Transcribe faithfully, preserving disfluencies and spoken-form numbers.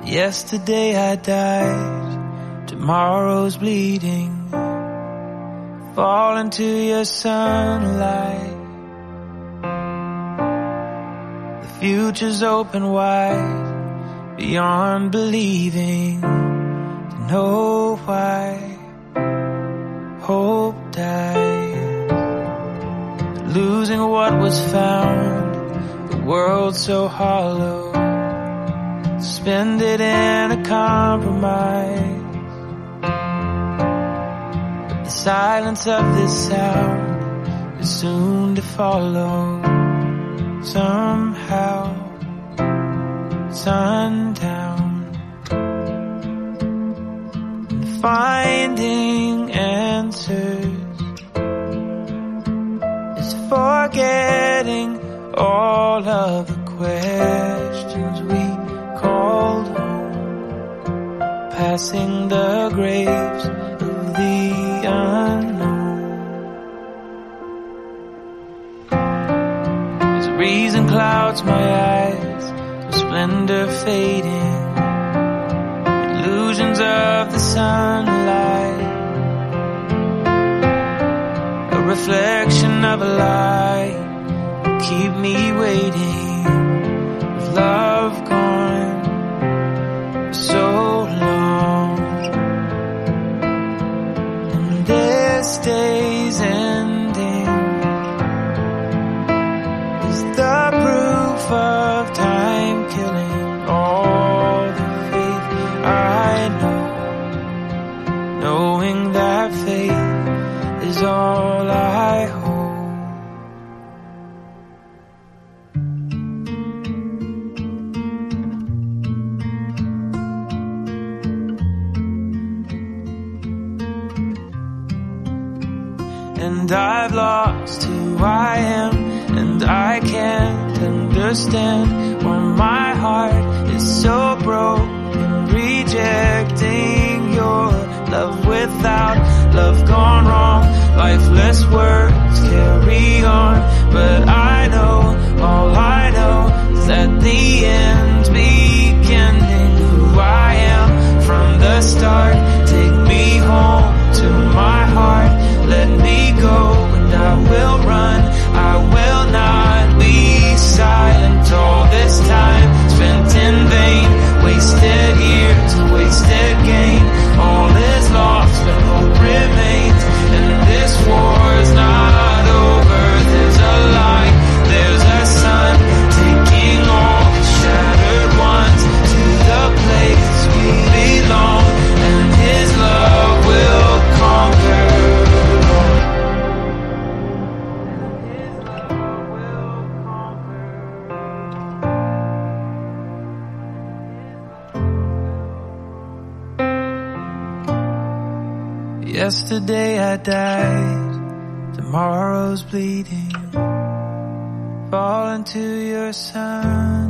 Yesterday I died, tomorrow's bleeding. Fall into your sunlight. The future's open wide, beyond believing. To know why hope dies. Losing what was found, the world so hollow. Spend it in a compromise. But the silence of this sound is soon to follow. Somehow, sundown, and finding answers is forgetting all of the questions we called home, passing the graves of the unknown. As reason clouds my eyes, the splendor fading, illusions of the sunlight, a reflection of a light, keep me waiting, with love gone so long. And this day's ending is the proof of time killing all the faith I know, knowing that faith is all I hold. And I've lost who I am, and I can't understand why my heart is so broken, rejecting your love without love gone wrong. Lifeless words carry on, but I know, all I know is that the end's beginning. Who I am from the start, take me home to my heart. Let me go and I will run, I will not be silent. All this time spent in vain, wasted years, wasted gain. All is lost but hope remains, and this war's not over. There's a light, there's a sun, taking all the shattered ones to the place we belong, and his love will conquer. Yesterday I died, tomorrow's bleeding. Fall into your sun.